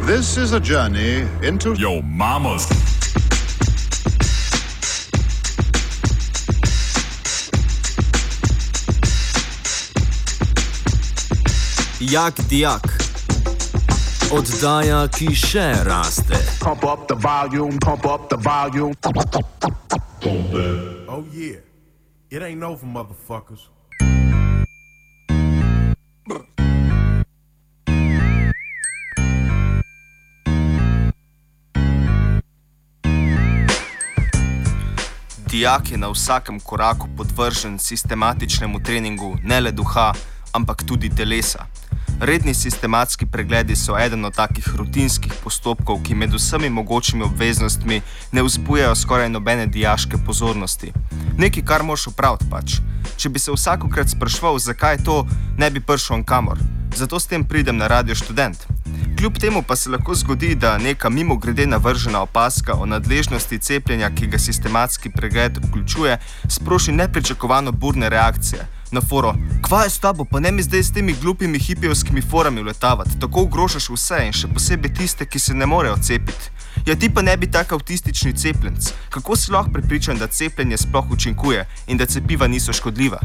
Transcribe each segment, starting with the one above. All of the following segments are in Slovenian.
This is a journey into your mama's. Jak dijak. Oddaja, ki še raste. Pump up the volume, pump up the volume. Oh yeah, it ain't over, motherfuckers. Dijak je na vsakem koraku podvržen sistematičnemu treningu ne le duha, ampak tudi telesa. Redni sistematski pregledi so eden od takih rutinskih postopkov, ki med vsemi mogočimi obveznostmi ne vzbujajo skoraj nobene dijaške pozornosti. Nekaj, kar moraš opraviti pač. Če bi se vsakokrat spraševal, zakaj to, ne bi prišel kamor. Zato s tem pridem na Radio Študent. Kljub temu pa se lahko zgodi, da neka mimogrede navržena opazka o nadležnosti cepljenja, ki ga sistematski pregled vključuje, sproši nepričakovano burne reakcije. Na foro, kva je s tabo, pa ne mi zdaj s temi glupimi hipijevskimi forami uletavati, tako ogrožaš vse in še posebej tiste, ki se ne morejo cepiti. Ja, ti pa ne bi tak avtistični cepljenc. Kako si lahko prepričan, da cepljenje sploh učinkuje in da cepiva niso škodljiva?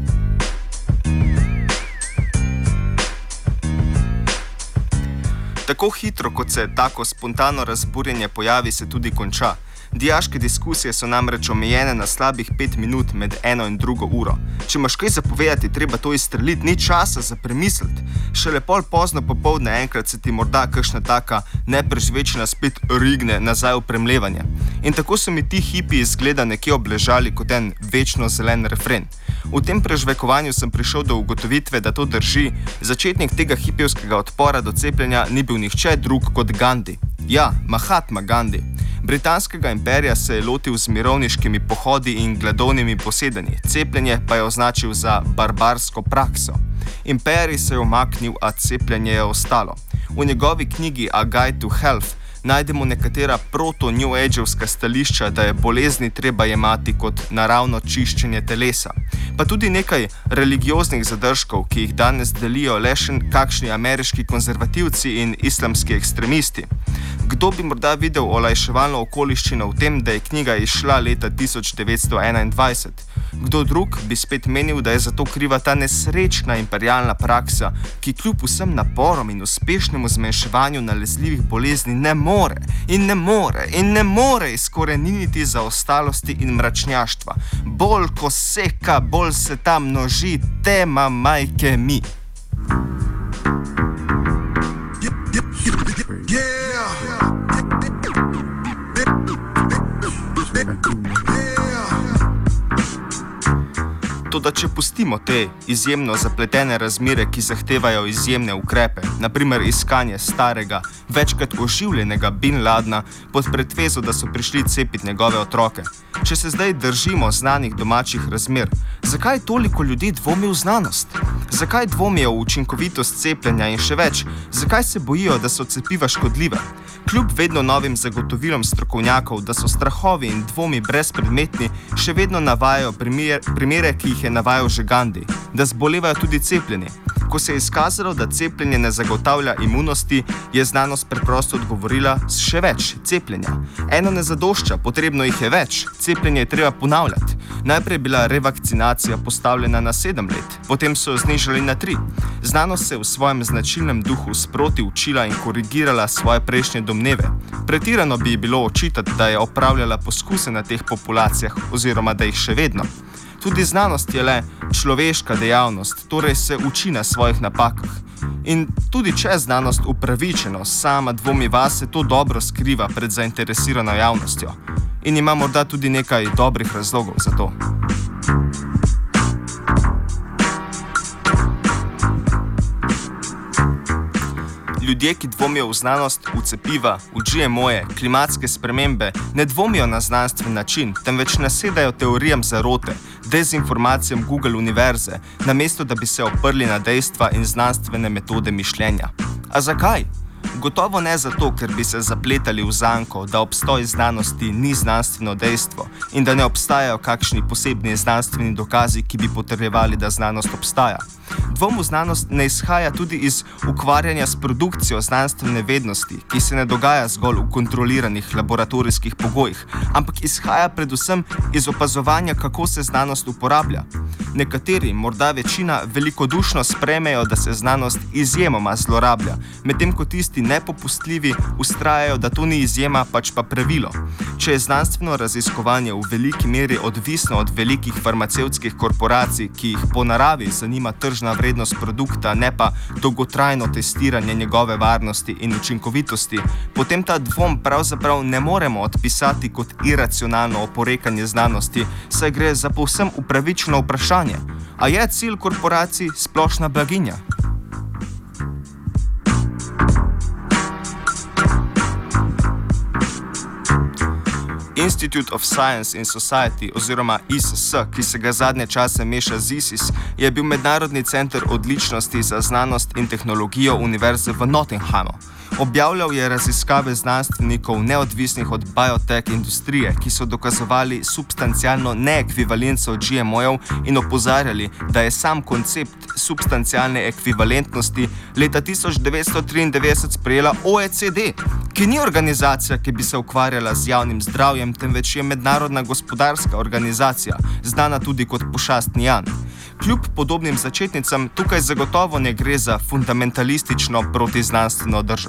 Tako hitro, kot se tako spontano razburjenje pojavi, se tudi konča. Dijaške diskusije so namreč omejene na slabih 5 minut med 1 in 2 uro. Če imaš kaj zapovedati, treba to izstreliti, ni časa za premisliti. Šele pol pozno popoldne enkrat se ti morda kakšna taka neprežvečena spet rigne nazaj v premlevanje. In tako so mi ti hipiji izgleda nekje obležali kot en večno zelen refren. V tem prežvekovanju sem prišel do ugotovitve, da to drži. Začetnik tega hipijevskega odpora do cepljenja ni bil nihče drug kot Gandhi. Ja, Mahatma Gandhi. Britanskega imperija se je lotil z mirovniškimi pohodi in gladovnimi posedanji, cepljenje pa je označil za barbarsko prakso. Imperij se je umaknil, a cepljenje je ostalo. V njegovi knjigi A Guide to Health najdemo nekatera proto-New Age-evska stališča, da je bolezni treba jemati kot naravno čiščenje telesa. Pa tudi nekaj religioznih zadržkov, ki jih danes delijo le še kakšni ameriški konzervativci in islamski ekstremisti. Kdo bi morda videl olajševalno okoliščino v tem, da je knjiga izšla leta 1921? Kdo drug bi spet menil, da je zato kriva ta nesrečna imperialna praksa, ki kljub vsem naporom in uspešnemu zmanjševanju nalezljivih bolezni ne more izkoreniniti zaostalosti in mračnjaštva. Bolj ko seka, bolj se ta množi, tema majke mi. Toda če pustimo te izjemno zapletene razmere, ki zahtevajo izjemne ukrepe, naprimer iskanje starega, večkrat oživljenega Bin Ladna pod pretvezo, da so prišli cepiti njegove otroke. Če se zdaj držimo znanih domačih razmer, zakaj toliko ljudi dvomi v znanost? Zakaj dvomijo v učinkovitost cepljenja in še več, zakaj se bojijo, da so cepiva škodljive? Kljub vedno novim zagotovilom strokovnjakov, da so strahovi in dvomi brezpredmetni, še vedno navajajo primere, ki jih je navajal že Gandhi, da zbolevajo tudi cepljeni. Ko se je izkazalo, da cepljenje ne zagotavlja imunosti, je znanost preprosto odgovorila s še več cepljenja. Eno ne zadošča, potrebno jih je več, cepljenje je treba ponavljati. Najprej je bila revakcinacija postavljena na 7 let, potem so jo znižali na 3. Znanost se je v svojem značilnem duhu sproti učila in korigirala svoje prejšnje domneve. Pretirano bi bilo očitati, da je opravljala poskuse na teh populacijah oziroma da jih še vedno. Tudi znanost je le človeška dejavnost, torej se uči na svojih napakah. In tudi če znanost upravičeno sama dvomi vase, to dobro skriva pred zainteresirano javnostjo. In ima morda tudi nekaj dobrih razlogov za to. Ljudje, ki dvomijo v znanost, v cepiva, v GMO-je, klimatske spremembe, ne dvomijo na znanstven način, temveč nasedajo teorijam zarote, dezinformacijam Google univerze, namesto da bi se oprli na dejstva in znanstvene metode mišljenja. A zakaj? Gotovo ne zato, ker bi se zapletali v zanko, da obstoj znanosti ni znanstveno dejstvo in da ne obstajajo kakšni posebni znanstveni dokazi, ki bi potrjevali, da znanost obstaja. Dvom v znanost ne izhaja tudi iz ukvarjanja s produkcijo znanstvene vednosti, ki se ne dogaja zgolj v kontroliranih laboratorijskih pogojih, ampak izhaja predvsem iz opazovanja, kako se znanost uporablja. Nekateri, morda večina, velikodušno sprejmejo, da se znanost izjemoma zlorablja, medtem ko tisti nepopustljivi vztrajajo, da to ni izjema, pač pa pravilo. Če je znanstveno raziskovanje v veliki meri odvisno od velikih farmacevtskih korporacij, ki jih po naravi zanima tržna vrednost produkta, ne pa dolgotrajno testiranje njegove varnosti in učinkovitosti, potem ta dvom pravzaprav ne moremo odpisati kot iracionalno oporekanje znanosti, saj gre za povsem upravičeno vprašanje. A je cilj korporacij splošna blaginja? Institute of Science and Society oziroma ISS, ki se ga zadnje čase meša z ISIS, je bil mednarodni center odličnosti za znanost in tehnologijo Univerze v Nottinghamu. Objavljal je raziskave znanstvenikov neodvisnih od biotech industrije, ki so dokazovali substancialno neekvivalenco GMO-jev in opozarjali, da je sam koncept substancialne ekvivalentnosti leta 1993 sprejela OECD, ki ni organizacija, ki bi se ukvarjala z javnim zdravjem, temveč je mednarodna gospodarska organizacija, znana tudi kot pošastni Jan. Kljub podobnim začetnicam, tukaj zagotovo ne gre za fundamentalistično protiznanstveno držo.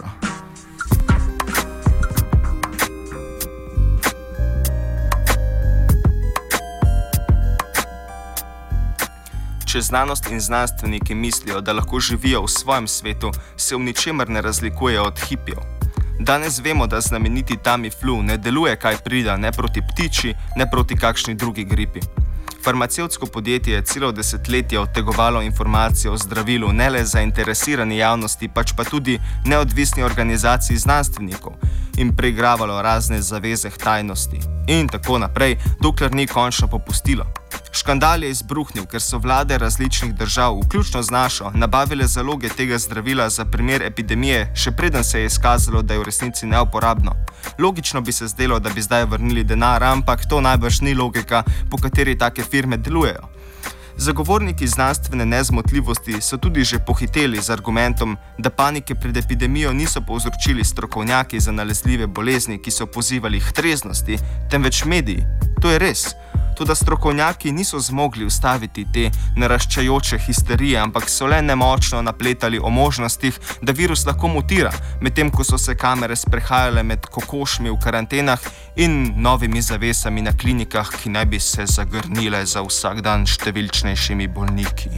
Če znanost in znanstveniki mislijo, da lahko živijo v svojem svetu, se v ničemer ne razlikujejo od hipijev. Danes vemo, da znameniti Tamiflu ne deluje kaj prida ne proti ptiči, ne proti kakšni drugi gripi. Farmacevtsko podjetje je celo desetletje odtegovalo informacije o zdravilu ne le zainteresirani javnosti, pač pa tudi neodvisni organizaciji znanstvenikov in preigravalo razne zaveze tajnosti. In tako naprej, dokler ni končno popustilo. Škandal je izbruhnil, ker so vlade različnih držav, vključno z našo, nabavile zaloge tega zdravila za primer epidemije, še preden se je izkazalo, da je v resnici neuporabno. Logično bi se zdelo, da bi zdaj vrnili denar, ampak to najbrž ni logika, po kateri take firme delujejo. Zagovorniki znanstvene nezmotljivosti so tudi že pohiteli z argumentom, da panike pred epidemijo niso povzročili strokovnjaki za nalezljive bolezni, ki so pozivali k treznosti, temveč mediji. To je res. Toda strokovnjaki niso zmogli ustaviti te naraščajoče histerije, ampak so le nemočno napletali o možnostih, da virus lahko mutira, medtem ko so se kamere sprehajale med kokošmi v karantenah in novimi zavesami na klinikah, ki naj bi se zagrnile za vsak dan številčnejšimi bolniki.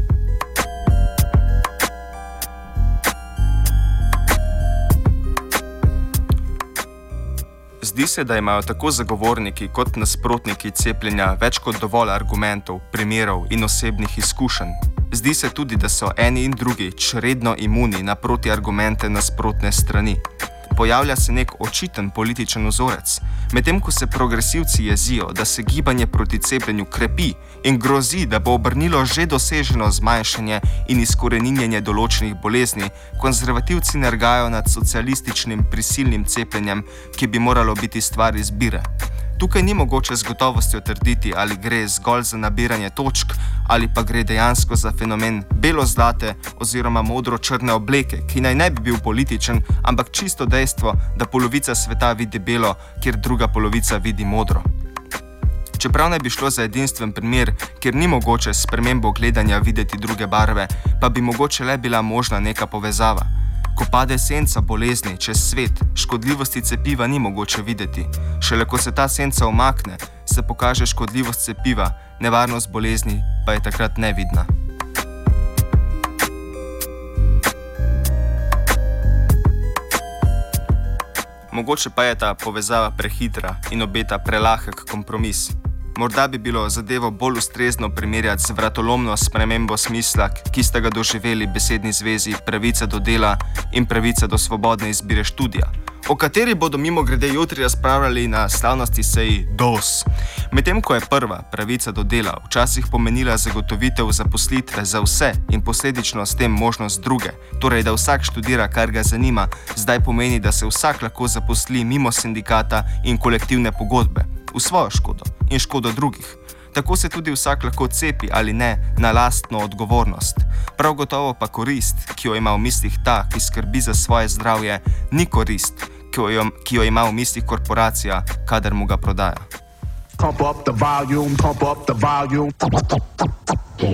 Zdi se, da imajo tako zagovorniki kot nasprotniki cepljenja več kot dovolj argumentov, primerov in osebnih izkušenj. Zdi se tudi, da so eni in drugi čredno imuni na protiargumente nasprotne strani. Pojavlja se nek očiten političen vzorec, medtem ko se progresivci jezijo, da se gibanje proti cepljenju krepi in grozi, da bo obrnilo že doseženo zmanjšanje in izkoreninjenje določenih bolezni, konzervativci nergajo nad socialističnim prisilnim cepljenjem, ki bi moralo biti stvar izbire. Tukaj ni mogoče z gotovostjo trditi, ali gre zgolj za nabiranje točk ali pa gre dejansko za fenomen belo-zlate oziroma modro-črne obleke, ki naj ne bi bil političen, ampak čisto dejstvo, da polovica sveta vidi belo, kjer druga polovica vidi modro. Čeprav ne bi šlo za edinstven primer, kjer ni mogoče s spremembo gledanja videti druge barve, pa bi mogoče le bila možna neka povezava. Ko pade senca bolezni čez svet, škodljivosti cepiva ni mogoče videti. Šele ko se ta senca umakne, se pokaže škodljivost cepiva, nevarnost bolezni pa je takrat nevidna. Mogoče pa je ta povezava prehitra in obeta prelahek kompromis. Morda bi bilo zadevo bolj ustrezno primerjati z vratolomno spremembo smisla, ki sta ga doživeli besedni zvezi pravica do dela in pravica do svobodne izbire študija. o kateri bodo mimogrede jutri razpravljali na slavnosti seji DOS. Medtem ko je prva, pravica do dela, včasih pomenila zagotovitev zaposlitve za vse in posledično s tem možnost druge, torej da vsak študira, kar ga zanima, zdaj pomeni, da se vsak lahko zaposli mimo sindikata in kolektivne pogodbe, v svojo škodo in škodo drugih. Tako se tudi vsak lahko cepi ali ne na lastno odgovornost. Prav gotovo pa korist, ki jo ima v mislih ta, ki skrbi za svoje zdravje, ni korist, ki jo ima v mislih korporacija, kadar mu ga prodaja. Pump up the volume, pump up the volume.